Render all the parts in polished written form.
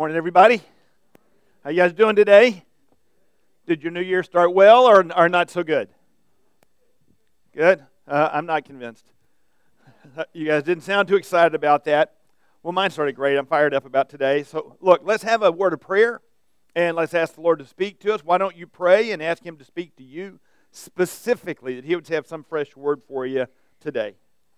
Morning, everybody. How you guys doing today? Did your new year start well or not so good? Good? I'm not convinced. You guys didn't sound too excited about that. Well, mine started great. I'm fired up about today. So, look, let's have a word of prayer, and let's ask the Lord to speak to us. Why don't you pray and ask Him to speak to you specifically, that He would have some fresh word for you today.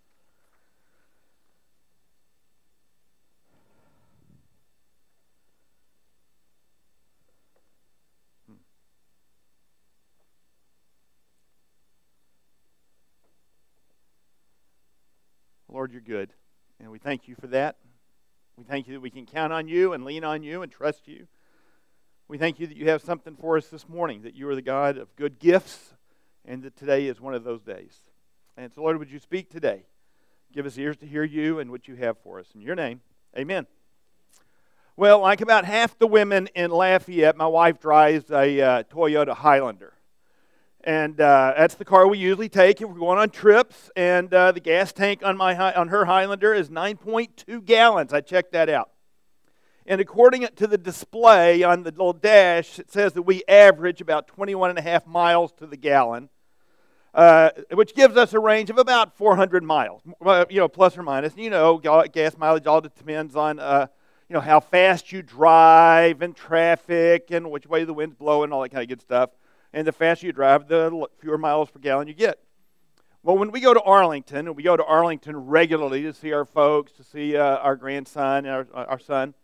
Lord, you're good, and we thank you for that. We thank you that we can count on you and lean on you and trust you. We thank you that you have something for us this morning, that you are the God of good gifts, and that today is one of those days. And so, Lord, would you speak today? Give us ears to hear you and what you have for us. In your name, amen. Well, like about half the women in Lafayette, my wife drives a Toyota Highlander. And that's the car we usually take if we're going on trips. And the gas tank on her Highlander is 9.2 gallons. I checked that out. And according to the display on the little dash, it says that we average about 21 and a half miles to the gallon, which gives us a range of about 400 miles, plus or minus. Gas mileage all depends on how fast you drive and traffic and which way the wind's blowing, all that kind of good stuff. And the faster you drive, the fewer miles per gallon you get. Well, when we go to Arlington, and we go to Arlington regularly to see our folks, to see our grandson, and our son,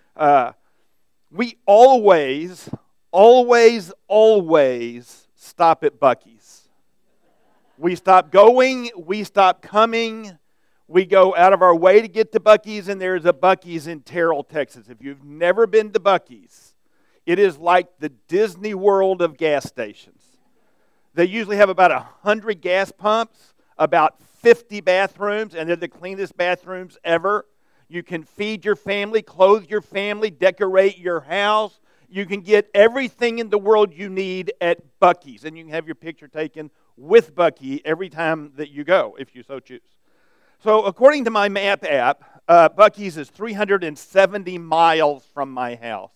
we always stop at Buc-ee's. We stop going, we stop coming, we go out of our way to get to Buc-ee's, and there's a Buc-ee's in Terrell, Texas. If you've never been to Buc-ee's, it is like the Disney World of gas stations. They usually have about 100 gas pumps, about 50 bathrooms, and they're the cleanest bathrooms ever. You can feed your family, clothe your family, decorate your house. You can get everything in the world you need at Buc-ee's, and you can have your picture taken with Buc-ee every time that you go, if you so choose. So according to my map app, Buc-ee's is 370 miles from my house.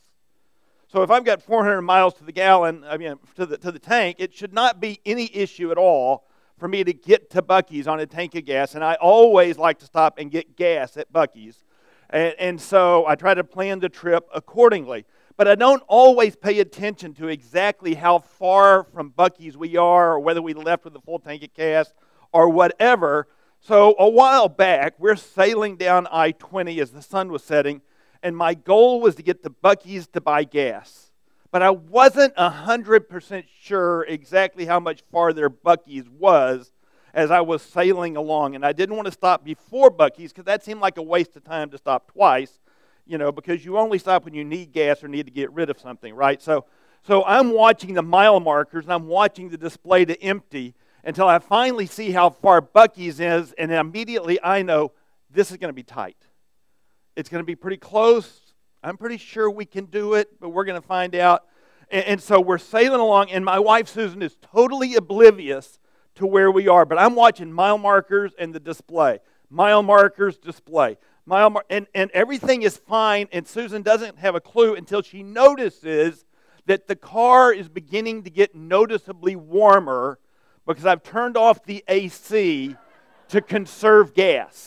So if I've got 400 miles to the gallon, to the tank, it should not be any issue at all for me to get to Buc-ee's on a tank of gas. And I always like to stop and get gas at Buc-ee's. And so I try to plan the trip accordingly. But I don't always pay attention to exactly how far from Buc-ee's we are, or whether we left with a full tank of gas or whatever. So a while back, we're sailing down I-20 as the sun was setting, and my goal was to get to Buc-ee's to buy gas. But I wasn't 100% sure exactly how much farther Buc-ee's was as I was sailing along. And I didn't want to stop before Buc-ee's because that seemed like a waste of time to stop twice, because you only stop when you need gas or need to get rid of something, right? So I'm watching the mile markers, and I'm watching the display to empty until I finally see how far Buc-ee's is, and immediately I know this is going to be tight. It's going to be pretty close. I'm pretty sure we can do it, but we're going to find out. And so we're sailing along, and my wife, Susan, is totally oblivious to where we are. But I'm watching mile markers and the display. Mile markers, display. And everything is fine, and Susan doesn't have a clue until she notices that the car is beginning to get noticeably warmer because I've turned off the AC to conserve gas.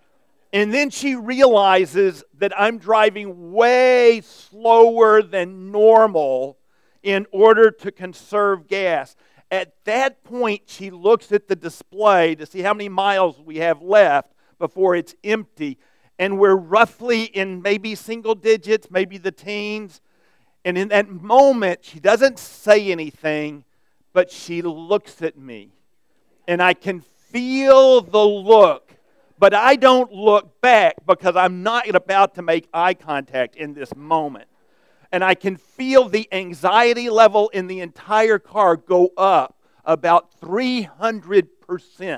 And then she realizes that I'm driving way slower than normal in order to conserve gas. At that point, she looks at the display to see how many miles we have left before it's empty. And we're roughly in maybe single digits, maybe the teens. And in that moment, she doesn't say anything, but she looks at me. And I can feel the look. But I don't look back because I'm not about to make eye contact in this moment. And I can feel the anxiety level in the entire car go up about 300%,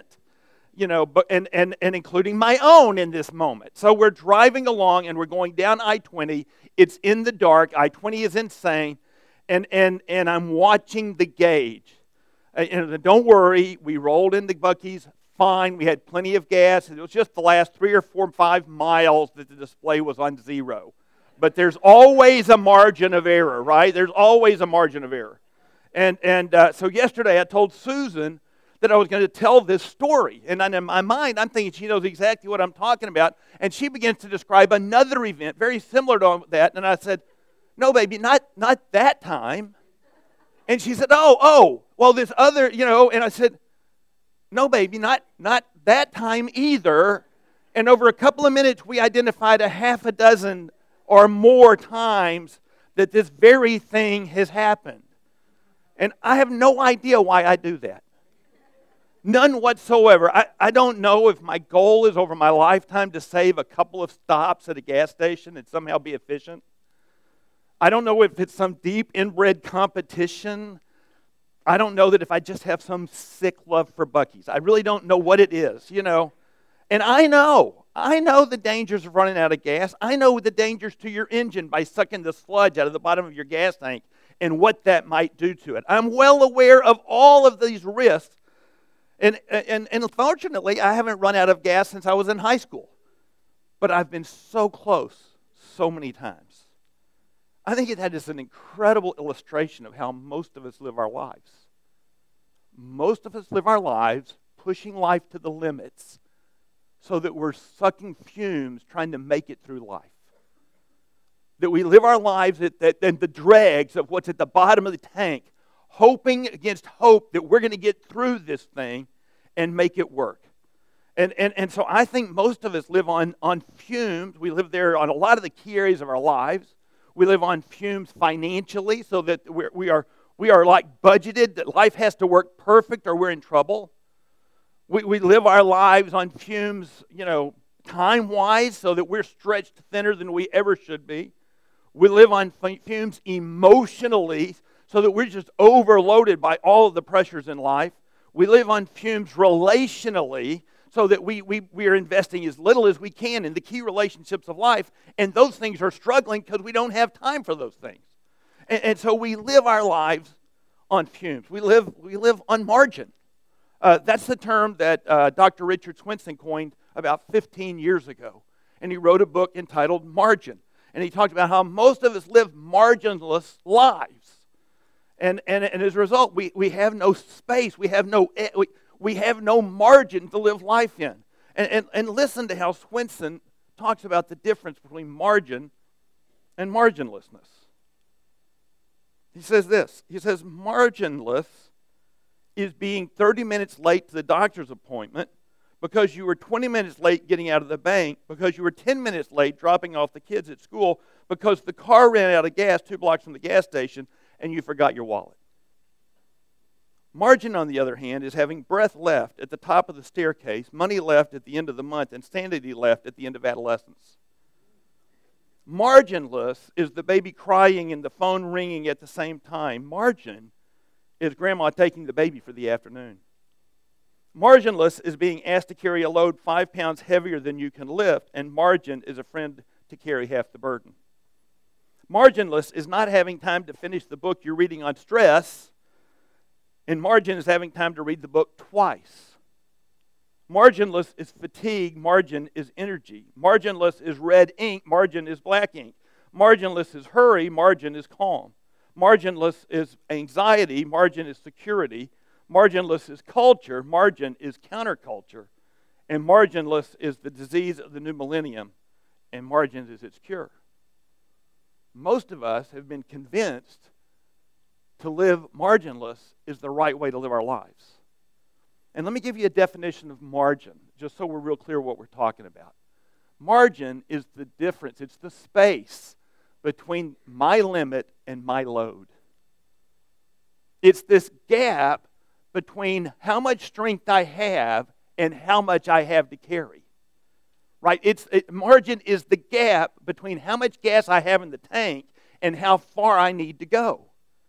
and including my own in this moment. So we're driving along and we're going down I-20. It's in the dark. I-20 is insane. And I'm watching the gauge. And don't worry, we rolled into Buc-ee's fine. We had plenty of gas. It was just the last 3 or 4 or 5 miles that the display was on zero. But there's always a margin of error, right? There's always a margin of error. So yesterday I told Susan that I was going to tell this story. And in my mind, I'm thinking she knows exactly what I'm talking about. And she begins to describe another event very similar to that. And I said, no, baby, not that time. And she said, well, this other, And I said, no, baby, not that time either. And over a couple of minutes, we identified a half a dozen or more times that this very thing has happened. And I have no idea why I do that. None whatsoever. I don't know if my goal is over my lifetime to save a couple of stops at a gas station and somehow be efficient. I don't know if it's some deep inbred competition. I don't know that if I just have some sick love for Buc-ee's. I really don't know what it is, And I know the dangers of running out of gas. I know the dangers to your engine by sucking the sludge out of the bottom of your gas tank and what that might do to it. I'm well aware of all of these risks. And fortunately, I haven't run out of gas since I was in high school. But I've been so close so many times. I think that is an incredible illustration of how most of us live our lives. Most of us live our lives pushing life to the limits so that we're sucking fumes trying to make it through life. That we live our lives at the dregs of what's at the bottom of the tank, hoping against hope that we're going to get through this thing and make it work. And so I think most of us live on fumes. We live there on a lot of the key areas of our lives. We live on fumes financially, so that we are like budgeted, that life has to work perfect or we're in trouble. We live our lives on fumes, time-wise, so that we're stretched thinner than we ever should be. We live on fumes emotionally, so that we're just overloaded by all of the pressures in life. We live on fumes relationally, so that we are investing as little as we can in the key relationships of life, and those things are struggling because we don't have time for those things. And so we live our lives on fumes. We live on margin. That's the term that Dr. Richard Swenson coined about 15 years ago. And he wrote a book entitled Margin. And he talked about how most of us live marginless lives. And as a result, we have no space. We have no margin to live life in. And listen to how Swenson talks about the difference between margin and marginlessness. He says this. He says, marginless is being 30 minutes late to the doctor's appointment because you were 20 minutes late getting out of the bank, because you were 10 minutes late dropping off the kids at school, because the car ran out of gas 2 blocks from the gas station and you forgot your wallet. Margin, on the other hand, is having breath left at the top of the staircase, money left at the end of the month, and sanity left at the end of adolescence. Marginless is the baby crying and the phone ringing at the same time. Margin is grandma taking the baby for the afternoon. Marginless is being asked to carry a load 5 pounds heavier than you can lift, and margin is a friend to carry half the burden. Marginless is not having time to finish the book you're reading on stress, and margin is having time to read the book twice. Marginless is fatigue, margin is energy. Marginless is red ink, margin is black ink. Marginless is hurry, margin is calm. Marginless is anxiety, margin is security. Marginless is culture, margin is counterculture. And marginless is the disease of the new millennium, and margin is its cure. Most of us have been convinced to live marginless is the right way to live our lives. And let me give you a definition of margin, just so we're real clear what we're talking about. Margin is the difference, it's the space between my limit and my load. It's this gap between how much strength I have and how much I have to carry. Right? Margin is the gap between how much gas I have in the tank and how far I need to go.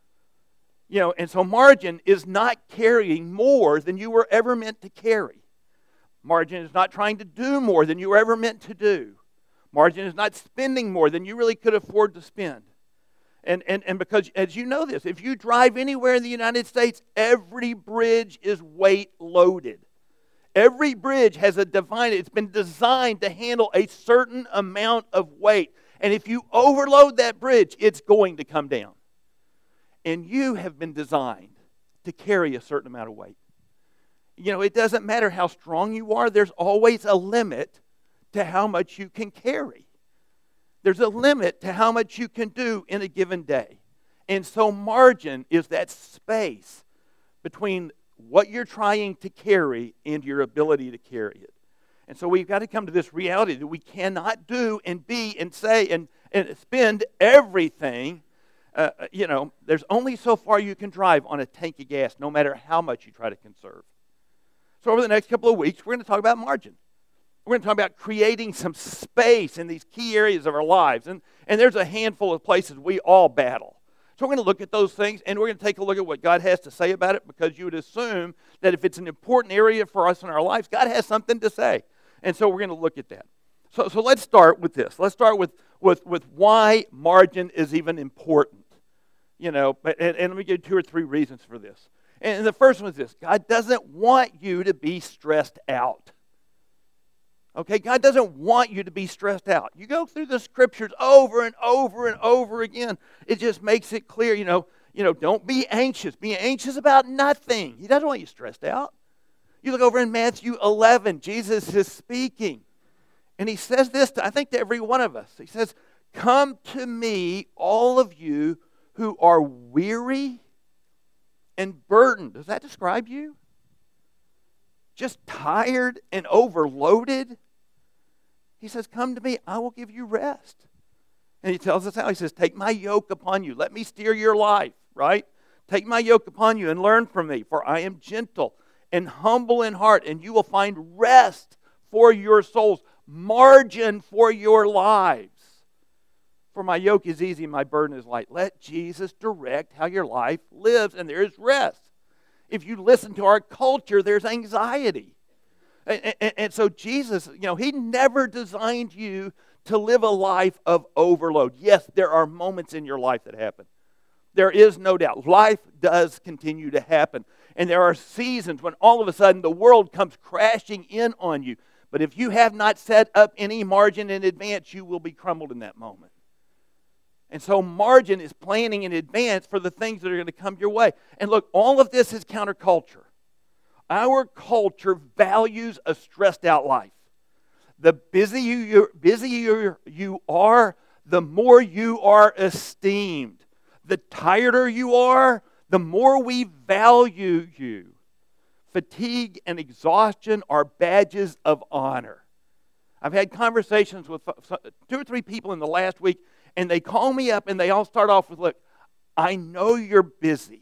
And so margin is not carrying more than you were ever meant to carry. Margin is not trying to do more than you were ever meant to do. Margin is not spending more than you really could afford to spend. And because, as you know this, if you drive anywhere in the United States, every bridge is weight loaded. Every bridge has it's been designed to handle a certain amount of weight. And if you overload that bridge, it's going to come down. And you have been designed to carry a certain amount of weight. It doesn't matter how strong you are. There's always a limit to how much you can carry. There's a limit to how much you can do in a given day. And so margin is that space between what you're trying to carry and your ability to carry it. And so we've got to come to this reality that we cannot do and be and say and spend everything. There's only so far you can drive on a tank of gas, no matter how much you try to conserve. So over the next couple of weeks, we're going to talk about margin. We're going to talk about creating some space in these key areas of our lives. And there's a handful of places we all battle. So we're going to look at those things, and we're going to take a look at what God has to say about it, because you would assume that if it's an important area for us in our lives, God has something to say. And so we're going to look at that. So let's start with this. Let's start with why margin is even important. And let me give you 2 or 3 reasons for this. And the first one is this: God doesn't want you to be stressed out. Okay, God doesn't want you to be stressed out. You go through the scriptures over and over and over again. It just makes it clear, don't be anxious. Be anxious about nothing. He doesn't want you stressed out. You look over in Matthew 11, Jesus is speaking. And he says this, to every one of us. He says, "Come to me, all of you who are weary and burdened." Does that describe you? Just tired and overloaded? He says, "Come to me, I will give you rest." And he tells us how. He says, "Take my yoke upon you. Let me steer your life," right? "Take my yoke upon you and learn from me, for I am gentle and humble in heart, and you will find rest for your souls, margin for your lives. For my yoke is easy, my burden is light." Let Jesus direct how your life lives, and there is rest. If you listen to our culture, there's anxiety. And so Jesus, he never designed you to live a life of overload. Yes, there are moments in your life that happen. There is no doubt. Life does continue to happen. And there are seasons when all of a sudden the world comes crashing in on you. But if you have not set up any margin in advance, you will be crumbled in that moment. And so margin is planning in advance for the things that are going to come your way. And look, all of this is counterculture. Our culture values a stressed out life. The busier you are, the more you are esteemed. The tireder you are, the more we value you. Fatigue and exhaustion are badges of honor. I've had conversations with 2 or 3 people in the last week, and they call me up and they all start off with, "Look, I know you're busy.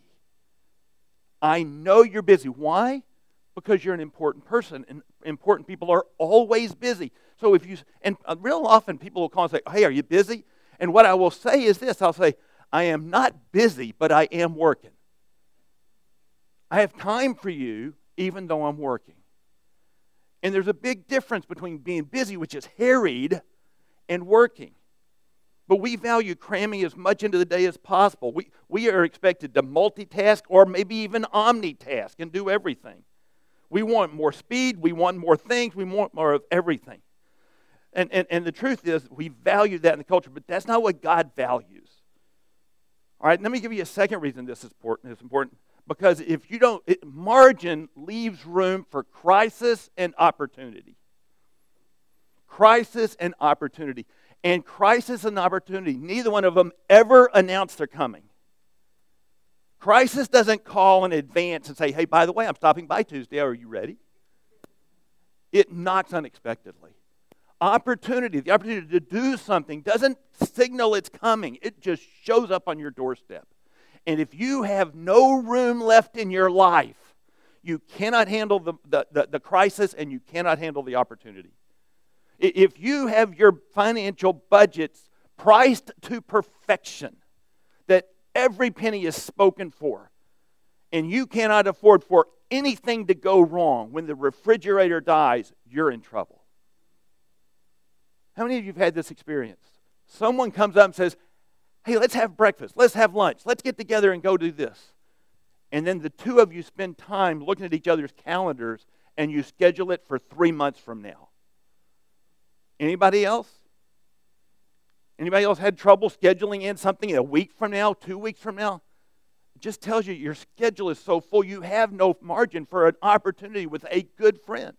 I know you're busy." Why? Because you're an important person, and important people are always busy. So real often people will call and say, "Hey, are you busy?" And what I will say is this: I'll say, "I am not busy, but I am working. I have time for you even though I'm working." And there's a big difference between being busy, which is harried, and working. But we value cramming as much into the day as possible. We are expected to multitask or maybe even omnitask and do everything. We want more speed, we want more things, we want more of everything. And the truth is, we value that in the culture, but that's not what God values. All right, let me give you a second reason this is important. It's important because if you don't, margin leaves room for crisis and opportunity. Crisis and opportunity. And crisis and opportunity, neither one of them ever announce they're coming. Crisis doesn't call in advance and say, "Hey, by the way, I'm stopping by Tuesday. Are you ready?" It knocks unexpectedly. Opportunity, the opportunity to do something, doesn't signal it's coming. It just shows up on your doorstep. And if you have no room left in your life, you cannot handle the crisis, and you cannot handle the opportunity. If you have your financial budgets priced to perfection, that every penny is spoken for, and you cannot afford for anything to go wrong, when the refrigerator dies, you're in trouble. How many of you have had this experience? Someone comes up and says, "Hey, let's have breakfast, let's have lunch, let's get together and go do this." And then the two of you spend time looking at each other's calendars, and you schedule it for 3 months from now. Anybody else? Anybody else had trouble scheduling in something a week from now, 2 weeks from now? It just tells you your schedule is so full, you have no margin for an opportunity with a good friend.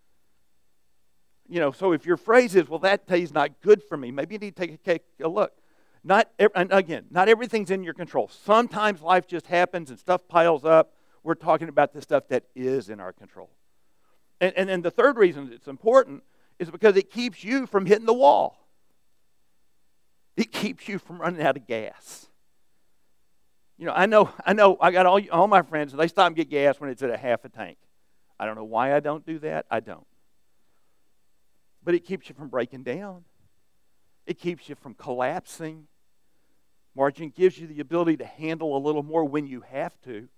So if your phrase is, well, that day's not good for me, maybe you need to take a look. And again, not everything's in your control. Sometimes life just happens and stuff piles up. We're talking about the stuff that is in our control. And then the third reason it's important is because it keeps you from hitting the wall. It keeps you from running out of gas. I know I got all my friends, they stop and get gas when it's at a half a tank. I don't know why I don't do that. I don't. But it keeps you from breaking down. It keeps you from collapsing. Margin gives you the ability to handle a little more when you have to.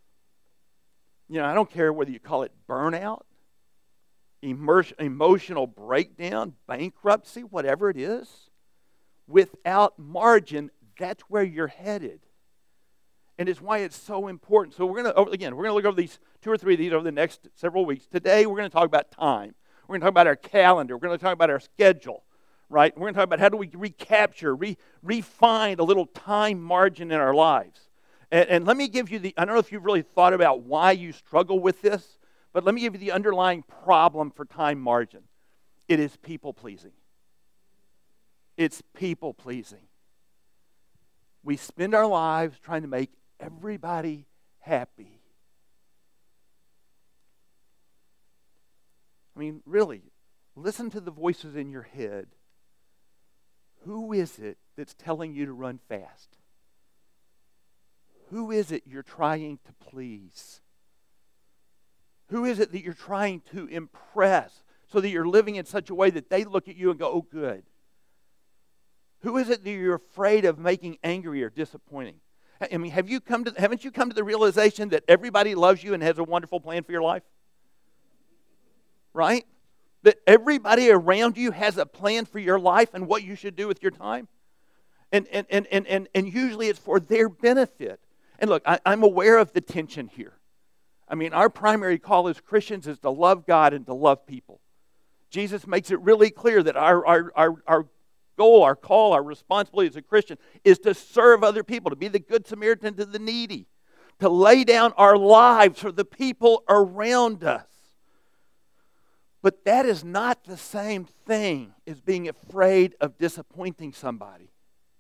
I don't care whether you call it burnout, emotional breakdown, bankruptcy, whatever it is. Without margin, that's where you're headed. And it's why it's so important. So we're going to look over these 2 or 3 of these over the next several weeks. Today, we're going to talk about time. We're going to talk about our calendar. We're going to talk about our schedule, right? We're going to talk about how do we recapture, refine a little time margin in our lives. And let me give you I don't know if you've really thought about why you struggle with this, but let me give you the underlying problem for time margin. It is people-pleasing. It's people-pleasing. We spend our lives trying to make everybody happy. I mean, really, listen to the voices in your head. Who is it that's telling you to run fast? Who is it you're trying to please? Who is it that you're trying to impress so that you're living in such a way that they look at you and go, oh, good? Who is it that you're afraid of making angry or disappointing? I mean, haven't you come to the realization that everybody loves you and has a wonderful plan for your life? Right? That everybody around you has a plan for your life and what you should do with your time? And usually it's for their benefit. And look, I'm aware of the tension here. I mean, our primary call as Christians is to love God and to love people. Jesus makes it really clear that our goal, our call, our responsibility as a Christian is to serve other people, to be the good Samaritan to the needy, to lay down our lives for the people around us. But that is not the same thing as being afraid of disappointing somebody.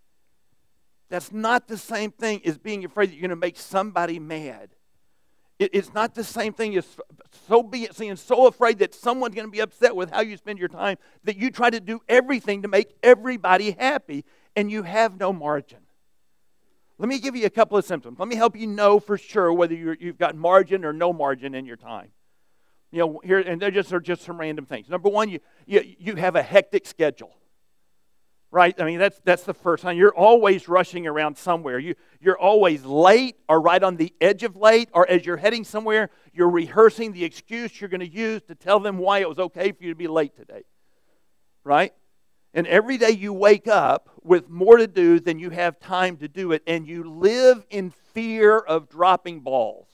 That's not the same thing as being afraid that you're going to make somebody mad. It's not the same thing as being so afraid that someone's going to be upset with how you spend your time that you try to do everything to make everybody happy and you have no margin. Let me give you a couple of symptoms. Let me help you know for sure whether you've got margin or no margin in your time. Here, and they're just some random things. Number one, you have a hectic schedule. Right? I mean, that's the first sign. You're always rushing around somewhere. You're always late or right on the edge of late, or as you're heading somewhere, you're rehearsing the excuse you're going to use to tell them why it was okay for you to be late today. Right? And every day you wake up with more to do than you have time to do it, and you live in fear of dropping balls.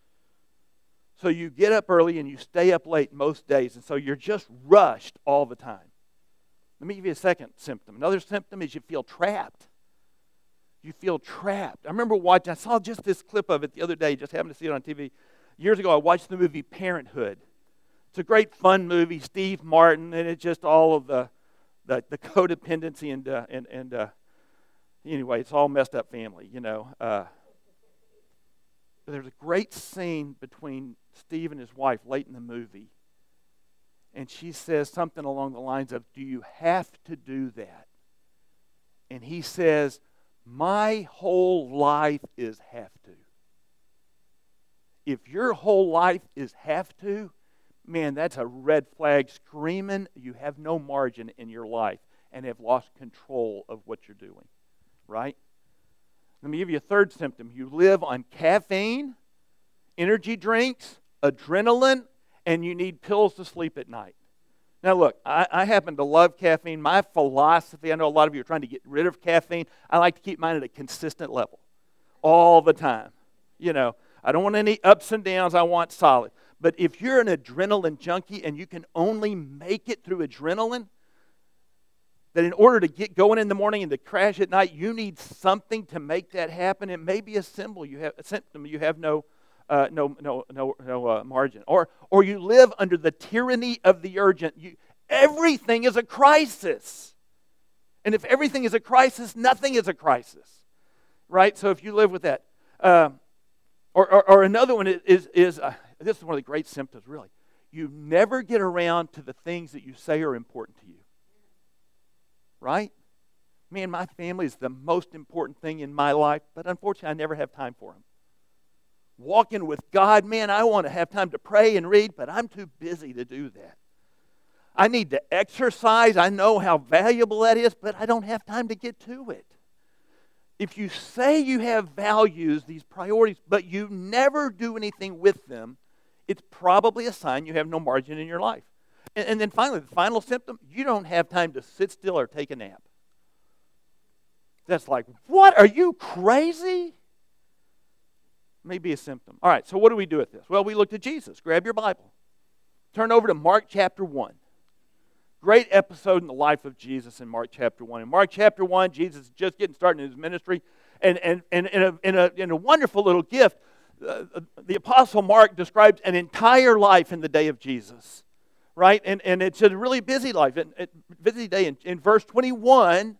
So you get up early and you stay up late most days, and so you're just rushed all the time. Let me give you a second symptom. Another symptom is you feel trapped. You feel trapped. I remember I saw just this clip of it the other day, just happened to see it on TV. Years ago, I watched the movie Parenthood. It's a great fun movie, Steve Martin, and it's just all of the codependency and anyway, it's all messed up family, But there's a great scene between Steve and his wife late in the movie. And she says something along the lines of, do you have to do that? And he says, my whole life is have to. If your whole life is have to, man, that's a red flag screaming you have no margin in your life and have lost control of what you're doing. Right? Let me give you a third symptom. You live on caffeine, energy drinks, adrenaline, and you need pills to sleep at night. Now look, I happen to love caffeine. My philosophy, I know a lot of you are trying to get rid of caffeine. I like to keep mine at a consistent level all the time. I don't want any ups and downs. I want solid. But if you're an adrenaline junkie and you can only make it through adrenaline, that in order to get going in the morning and to crash at night, you need something to make that happen. It may be a symbol, you have a symptom, you have no margin, or you live under the tyranny of the urgent. Everything is a crisis, and if everything is a crisis, nothing is a crisis, right? So if you live with that, or another one is this is one of the great symptoms, really. You never get around to the things that you say are important to you. Right? Man, my family is the most important thing in my life, but unfortunately I never have time for them. Walking with God, man, I want to have time to pray and read, but I'm too busy to do that. I need to exercise. I know how valuable that is, but I don't have time to get to it. If you say you have values, these priorities, but you never do anything with them, it's probably a sign you have no margin in your life. And then finally, the final symptom, you don't have time to sit still or take a nap. That's like, what? Are you crazy? Maybe a symptom. All right, so what do we do with this? Well, we looked at Jesus. Grab your Bible. Turn over to Mark chapter 1. Great episode in the life of Jesus in Mark chapter 1. In Mark chapter 1, Jesus is just getting started in his ministry. And in a wonderful little gift, the Apostle Mark describes an entire life in the day of Jesus. Right? And it's a really busy life, busy day. In verse 21,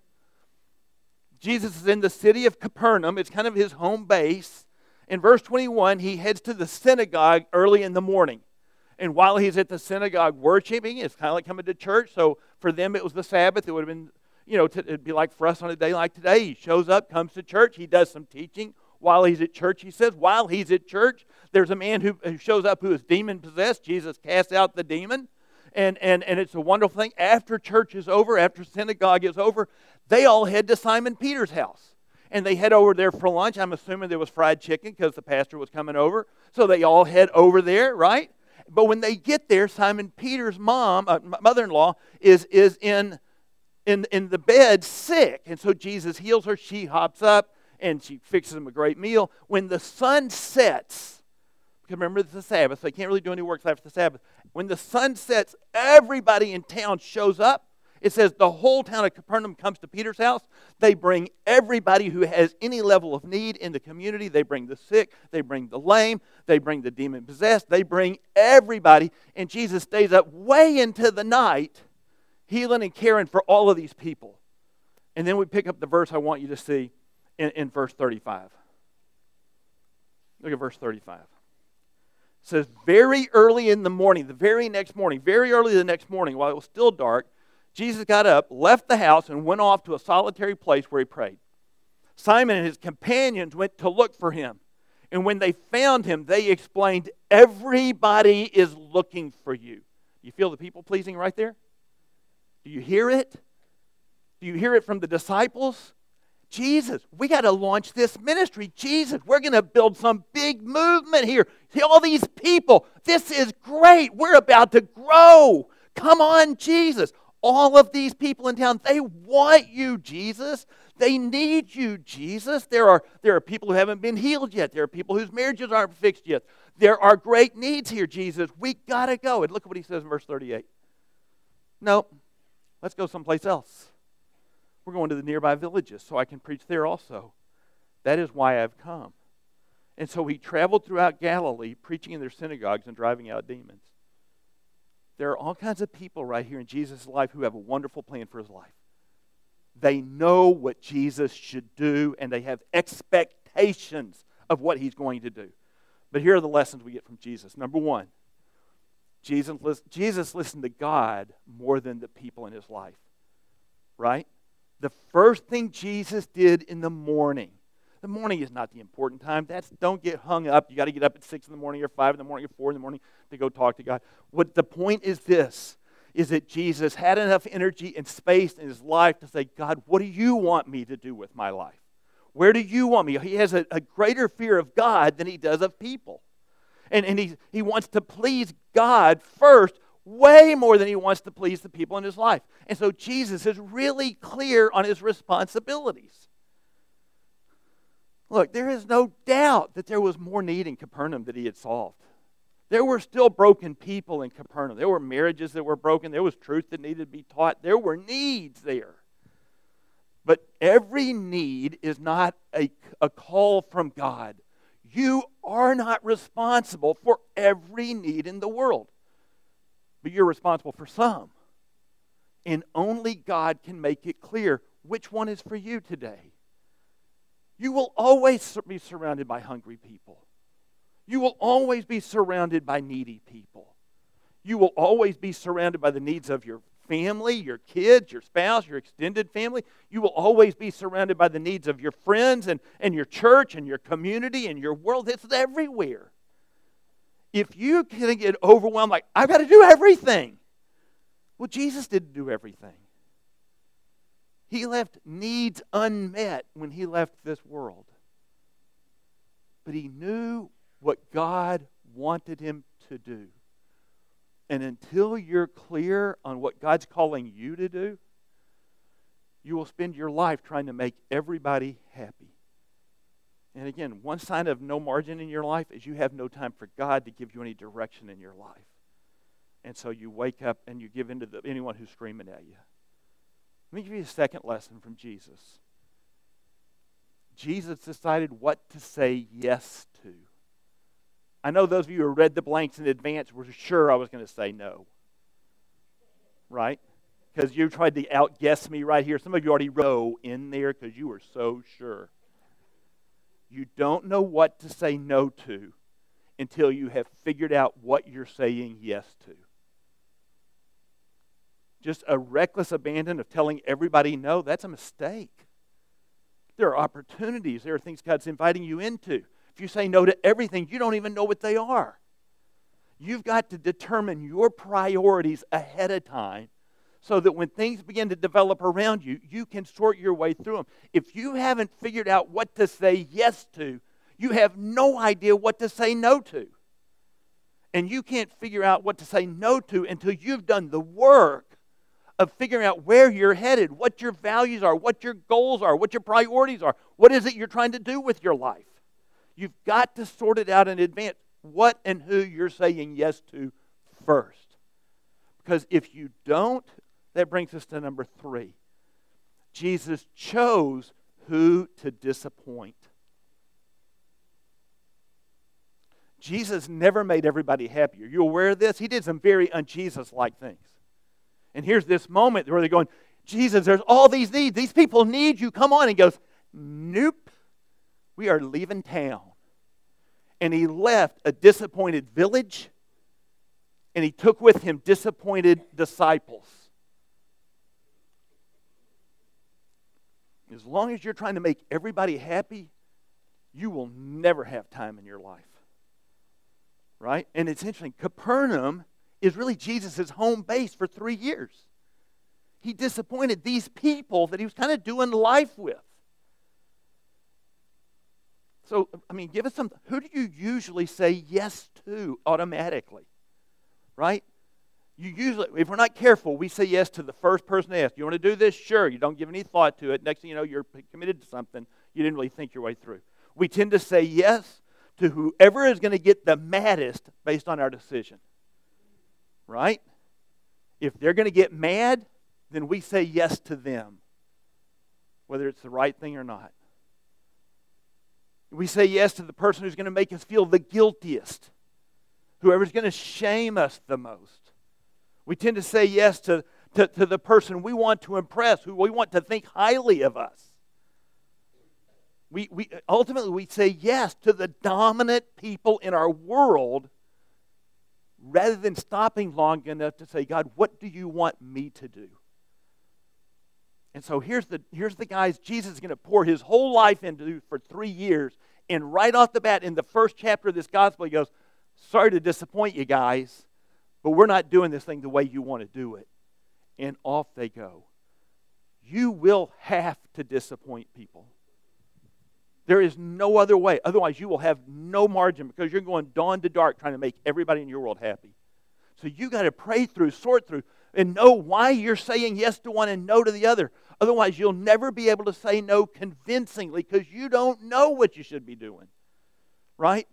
Jesus is in the city of Capernaum. It's kind of his home base. In verse 21, he heads to the synagogue early in the morning. And while he's at the synagogue worshiping, it's kind of like coming to church. So for them, it was the Sabbath. It would have been, it'd be like for us on a day like today. He shows up, comes to church. He does some teaching while he's at church. He says, while he's at church, there's a man who shows up who is demon-possessed. Jesus casts out the demon. And it's a wonderful thing. After church is over, after synagogue is over, they all head to Simon Peter's house. And they head over there for lunch. I'm assuming there was fried chicken because the pastor was coming over. So they all head over there, right? But when they get there, Simon Peter's mother-in-law, is in the bed sick. And so Jesus heals her. She hops up and she fixes him a great meal. When the sun sets, because remember it's the Sabbath, so they can't really do any work after the Sabbath. When the sun sets, everybody in town shows up. It says the whole town of Capernaum comes to Peter's house. They bring everybody who has any level of need in the community. They bring the sick. They bring the lame. They bring the demon-possessed. They bring everybody. And Jesus stays up way into the night healing and caring for all of these people. And then we pick up the verse I want you to see in verse 35. Look at verse 35. It says, very early in the morning, very early the next morning, while it was still dark, Jesus got up, left the house, and went off to a solitary place where he prayed. Simon and his companions went to look for him. And when they found him, they explained, everybody is looking for you. You feel the people pleasing right there? Do you hear it? Do you hear it from the disciples? Jesus, we got to launch this ministry. Jesus, we're going to build some big movement here. See all these people. This is great. We're about to grow. Come on, Jesus. All of these people in town, they want you, Jesus. They need you, Jesus. There are people who haven't been healed yet. There are people whose marriages aren't fixed yet. There are great needs here, Jesus. We got to go. And look at what he says in verse 38. No, let's go someplace else. We're going to the nearby villages so I can preach there also. That is why I've come. And so he traveled throughout Galilee, preaching in their synagogues and driving out demons. There are all kinds of people right here in Jesus' life who have a wonderful plan for his life. They know what Jesus should do, and they have expectations of what he's going to do. But here are the lessons we get from Jesus. Number one, Jesus listened to God more than the people in his life. Right? The first thing Jesus did in the morning is not the important time. Don't get hung up. You got to get up at 6 in the morning or 5 in the morning or 4 in the morning to go talk to God. What the point is this, is that Jesus had enough energy and space in his life to say, God, what do you want me to do with my life? Where do you want me? He has a greater fear of God than he does of people. And he wants to please God first, way more than he wants to please the people in his life. And so Jesus is really clear on his responsibilities. Look, there is no doubt that there was more need in Capernaum that he had solved. There were still broken people in Capernaum. There were marriages that were broken. There was truth that needed to be taught. There were needs there. But every need is not a call from God. You are not responsible for every need in the world, but you're responsible for some. And only God can make it clear which one is for you today. You will always be surrounded by hungry people. You will always be surrounded by needy people. You will always be surrounded by the needs of your family, your kids, your spouse, your extended family. You will always be surrounded by the needs of your friends and your church and your community and your world. It's everywhere. If you can get overwhelmed, like, I've got to do everything. Well, Jesus didn't do everything. He left needs unmet when he left this world. But he knew what God wanted him to do. And until you're clear on what God's calling you to do, you will spend your life trying to make everybody happy. And again, one sign of no margin in your life is you have no time for God to give you any direction in your life. And so you wake up and you give in to anyone who's screaming at you. Let me give you a second lesson from Jesus. Jesus decided what to say yes to. I know those of you who read the blanks in advance were sure I was going to say no. Right? Because you tried to outguess me right here. Some of you already wrote in there because you were so sure. You don't know what to say no to until you have figured out what you're saying yes to. Just a reckless abandon of telling everybody no, that's a mistake. There are opportunities. There are things God's inviting you into. If you say no to everything, you don't even know what they are. You've got to determine your priorities ahead of time so that when things begin to develop around you, you can sort your way through them. If you haven't figured out what to say yes to, you have no idea what to say no to. And you can't figure out what to say no to until you've done the work of figuring out where you're headed, what your values are, what your goals are, what your priorities are. What is it you're trying to do with your life? You've got to sort it out in advance, what and who you're saying yes to first. Because if you don't, that brings us to number 3. Jesus chose who to disappoint. Jesus never made everybody happy. Are you aware of this? He did some very un-Jesus-like things. And here's this moment where they're going, Jesus, there's all these needs. These people need you. Come on. And he goes, nope. We are leaving town. And he left a disappointed village, and he took with him disappointed disciples. As long as you're trying to make everybody happy, you will never have time in your life. Right? And it's interesting. Capernaum is really Jesus' home base for 3 years. He disappointed these people that he was kind of doing life with. So, give us some. Who do you usually say yes to automatically? Right? You usually, if we're not careful, we say yes to the first person asked. You want to do this? Sure. You don't give any thought to it. Next thing you know, you're committed to something you didn't really think your way through. We tend to say yes to whoever is going to get the maddest based on our decision. Right? If they're going to get mad, then we say yes to them, whether it's the right thing or not. We say yes to the person who's going to make us feel the guiltiest, whoever's going to shame us the most. We tend to say yes to the person we want to impress, who we want to think highly of us. We ultimately we say yes to the dominant people in our world rather than stopping long enough to say, God, what do you want me to do? And so here's the guys Jesus is going to pour his whole life into for 3 years. And right off the bat, in the first chapter of this gospel, he goes, sorry to disappoint you guys, but we're not doing this thing the way you want to do it. And off they go. You will have to disappoint people. There is no other way. Otherwise, you will have no margin because you're going dawn to dark trying to make everybody in your world happy. So you got to pray through, sort through, and know why you're saying yes to one and no to the other. Otherwise, you'll never be able to say no convincingly because you don't know what you should be doing. Right?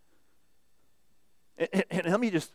And let me just,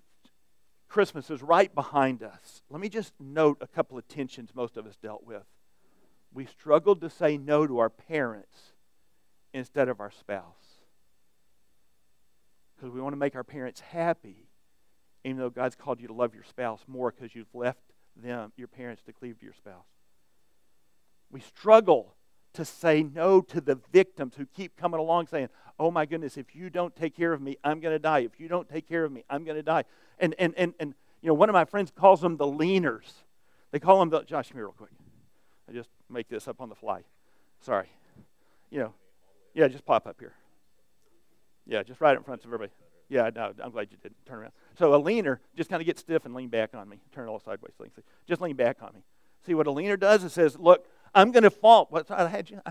Christmas is right behind us. Let me just note a couple of tensions most of us dealt with We struggle to say no to our parents instead of our spouse. Because we want to make our parents happy, even though God's called you to love your spouse more because you've left them, your parents, to cleave to your spouse. We struggle to say no to the victims who keep coming along saying, oh my goodness, if you don't take care of me, I'm going to die. If you don't take care of me, I'm going to die. And one of my friends calls them the leaners. They call them Josh, come here real quick. I just make this up on the fly. Sorry. Yeah, just pop up here. Yeah, just right in front of everybody. Yeah, no, I'm glad you did. Turn around. So a leaner just kind of gets stiff and lean back on me. Turn it all sideways. Just lean back on me. See what a leaner does? It says, look, I'm going to fall. I had you.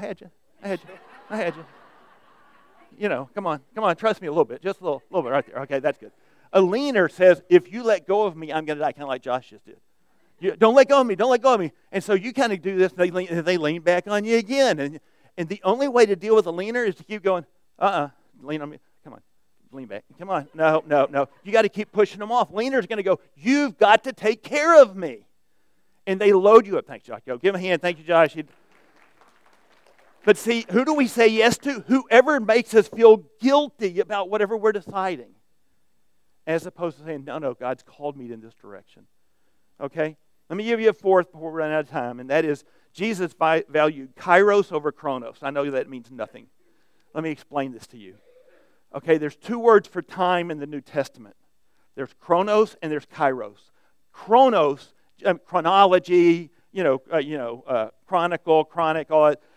Come on, trust me a little bit. Just a little bit right there. Okay, that's good. A leaner says, if you let go of me, I'm going to die, kind of like Josh just did. Don't let go of me. And so you kind of do this, and they lean back on you again. And the only way to deal with a leaner is to keep going, lean on me. Come on, lean back. Come on. No. You got to keep pushing them off. Leaner's going to go, you've got to take care of me. And they load you up. Thanks, Josh. Go, give him a hand. Thank you, Josh. But see, who do we say yes to? Whoever makes us feel guilty about whatever we're deciding. As opposed to saying, no, God's called me in this direction. Okay? Let me give you a fourth before we run out of time, and that is Jesus valued kairos over chronos. I know that means nothing. Let me explain this to you. Okay, there's two words for time in the New Testament. There's chronos and there's kairos. Chronos, chronology, chronicle, chronic, all that.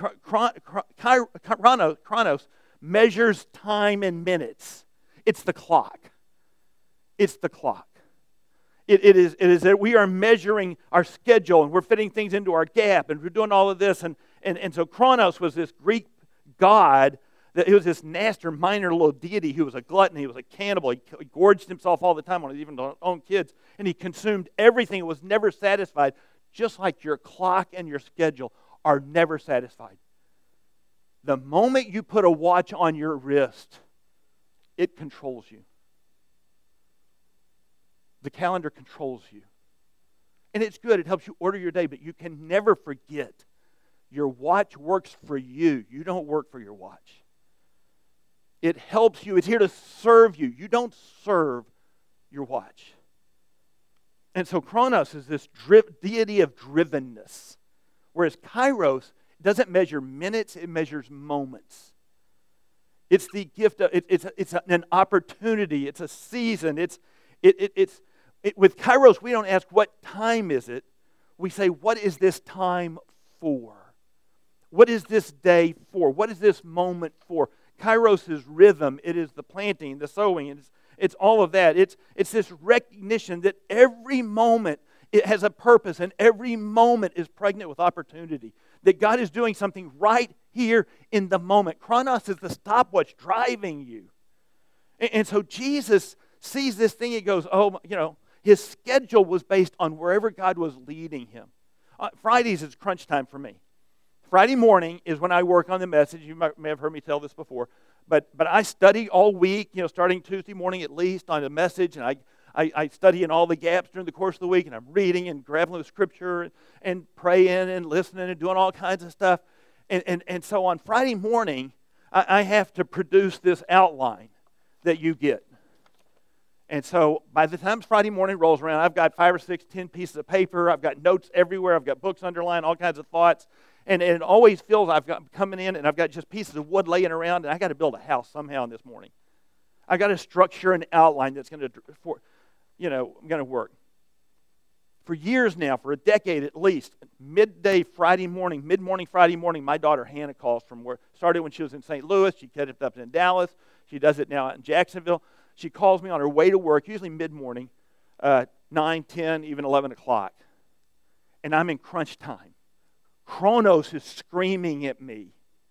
Chronos measures time in minutes. It's the clock. It is that we are measuring our schedule and we're fitting things into our gap and we're doing all of this. And so Chronos was this Greek god, that he was this nasty, minor little deity who was a glutton, he was a cannibal, he gorged himself all the time on even his own kids, and he consumed everything and was never satisfied, just like your clock and your schedule are never satisfied. The moment you put a watch on your wrist, it controls you. The calendar controls you. And it's good. It helps you order your day, but you can never forget your watch works for you. You don't work for your watch. It helps you. It's here to serve you. You don't serve your watch. And so Chronos is this deity of drivenness, whereas Kairos doesn't measure minutes, it measures moments. It's the gift of, it's an opportunity, it's a season, with Kairos, we don't ask what time is it. We say, what is this time for? What is this day for? What is this moment for? Kairos is rhythm. It is the planting, the sowing. It's all of that. It's this recognition that every moment it has a purpose and every moment is pregnant with opportunity. That God is doing something right here in the moment. Chronos is the stopwatch driving you. And so Jesus sees this thing. He goes, his schedule was based on wherever God was leading him. Fridays is crunch time for me. Friday morning is when I work on the message. You may have heard me tell this before. But I study all week, starting Tuesday morning at least on the message. And I study in all the gaps during the course of the week. And I'm reading and grappling with Scripture and praying and listening and doing all kinds of stuff. And so on Friday morning, I have to produce this outline that you get. And so by the time Friday morning rolls around, I've got 5 or 6, 10 pieces of paper. I've got notes everywhere. I've got books underlined, all kinds of thoughts. And it always feels I've got coming in and I've got just pieces of wood laying around, and I got to build a house somehow this morning. I got to structure an outline that's going to work. For years now, for a decade at least, mid-morning Friday morning, my daughter Hannah calls from where started when she was in St. Louis. She kept it up in Dallas. She does it now in Jacksonville. She calls me on her way to work, usually mid-morning, 9, 10, even 11 o'clock. And I'm in crunch time. Chronos is screaming at me,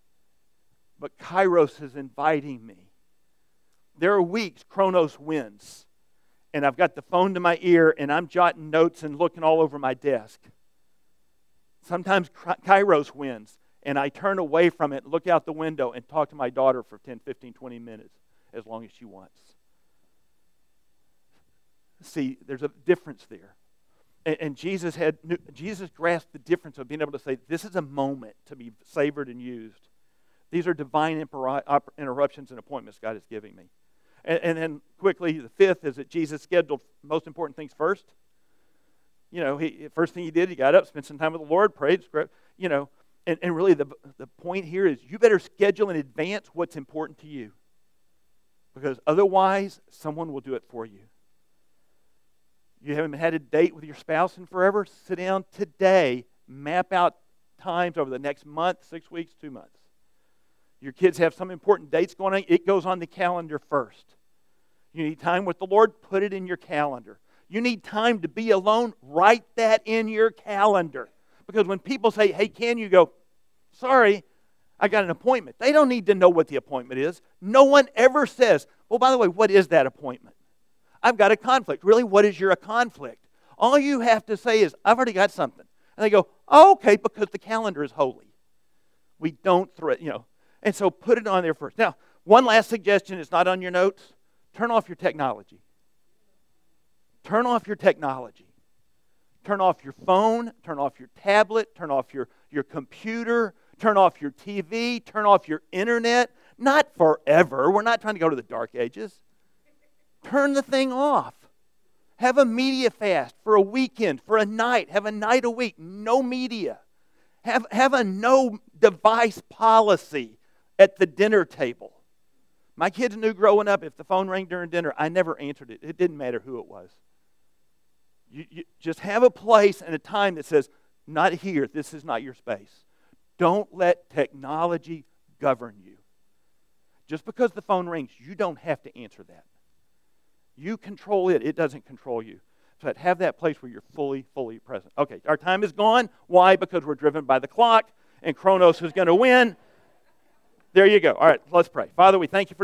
but Kairos is inviting me. There are weeks Chronos wins, and I've got the phone to my ear, and I'm jotting notes and looking all over my desk. Sometimes Kairos wins, and I turn away from it, look out the window, and talk to my daughter for 10, 15, 20 minutes, as long as she wants. See, there's a difference there. And Jesus grasped the difference of being able to say, this is a moment to be savored and used. These are divine interruptions and appointments God is giving me. And then quickly, the fifth is that Jesus scheduled most important things first. First thing he did, he got up, spent some time with the Lord, prayed, and really the point here is you better schedule in advance what's important to you. Because otherwise, someone will do it for you. You haven't had a date with your spouse in forever? Sit down today, map out times over the next month, 6 weeks, 2 months. Your kids have some important dates going on, it goes on the calendar first. You need time with the Lord, put it in your calendar. You need time to be alone, write that in your calendar. Because when people say, hey, can you go, sorry, I got an appointment. They don't need to know what the appointment is. No one ever says, well, by the way, what is that appointment? I've got a conflict. Really, what is your conflict? All you have to say is, I've already got something. And they go, oh, okay, because the calendar is holy. We don't throw it, And so put it on there first. Now, one last suggestion, it's not on your notes. Turn off your technology. Turn off your technology. Turn off your phone, turn off your tablet, turn off your computer, turn off your TV, turn off your internet. Not forever. We're not trying to go to the dark ages. Turn the thing off. Have a media fast for a weekend, for a night. Have a night a week. No media. Have a no device policy at the dinner table. My kids knew growing up, if the phone rang during dinner, I never answered it. It didn't matter who it was. You just have a place and a time that says, not here, this is not your space. Don't let technology govern you. Just because the phone rings, you don't have to answer that. You control it. It doesn't control you. So have that place where you're fully, fully present. Okay, our time is gone. Why? Because we're driven by the clock, and Chronos is going to win. There you go. All right, let's pray. Father, we thank you for